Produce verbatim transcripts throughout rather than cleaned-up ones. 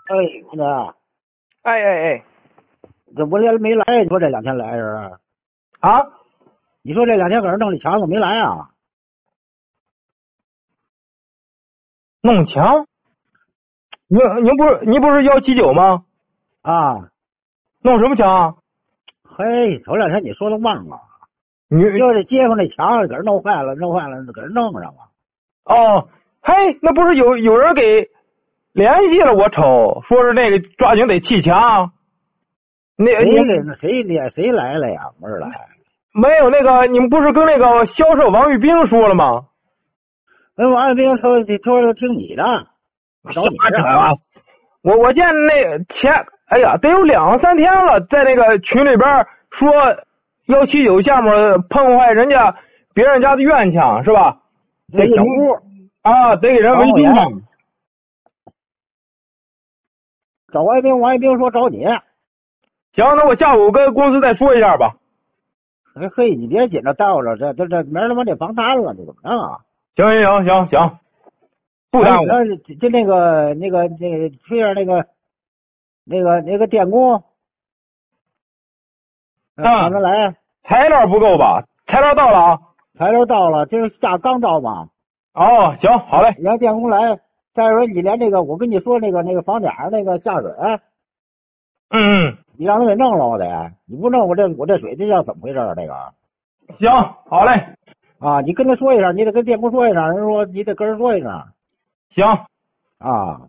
哎，那个， 哎哎哎， 这我这没来，你说这两天来是？ 啊， 你说这两天搁这弄的墙子没来啊？ 弄墙？您您不是您不是幺七九吗？ 啊， 弄什么墙？ 嘿，头两天你说的忘了， 你就这街坊那墙搁这弄坏了，弄坏了，搁这弄上了。 哦，嘿，那不是有有人给联系了？我瞅说是那个抓紧得砌墙。那谁你给那谁来谁来了呀？不是来， 没有那个，你们不是跟那个销售王玉兵说了吗？ 那王一兵说说说听你的，找你瞎扯的。 啊！我我见那前，哎呀，得有两三天了，在那个群里边说幺七九项目碰坏人家别人家的院墙是吧？ 那小屋啊，得给人维修嘛。 找王一兵，王一兵说找你。 行，那我下午跟公司再说一下吧。 哎嘿，你别紧着叨着，这这这明儿他妈得房摊了，这怎么弄啊？ 行行行行行，不耽误。 就就那个那个那个推上那个那个那个电工， 啊， 让他来。 材料不够吧？材料到了啊。 材料到了，这是下刚到嘛。 哦，行，好嘞。 让电工来。再说你连那个我跟你说那个那个房顶那个下水， 嗯嗯， 你让他给弄了，我得，你不弄我这我这水这叫怎么回事啊？这个行，好嘞。 啊，你跟他说一声，你得跟电工说一声，人说你得跟人说一声。 行啊，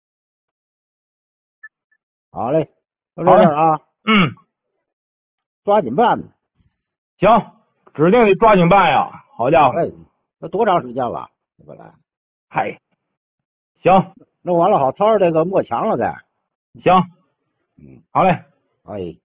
好嘞，就这事儿啊。 嗯， 抓紧办。 行，指定得抓紧办呀！好家伙， 哎，那多长时间了？本来， 嗨，行， 弄完了好掏着这个抹墙了再。 行， 嗯， 好嘞。 哎。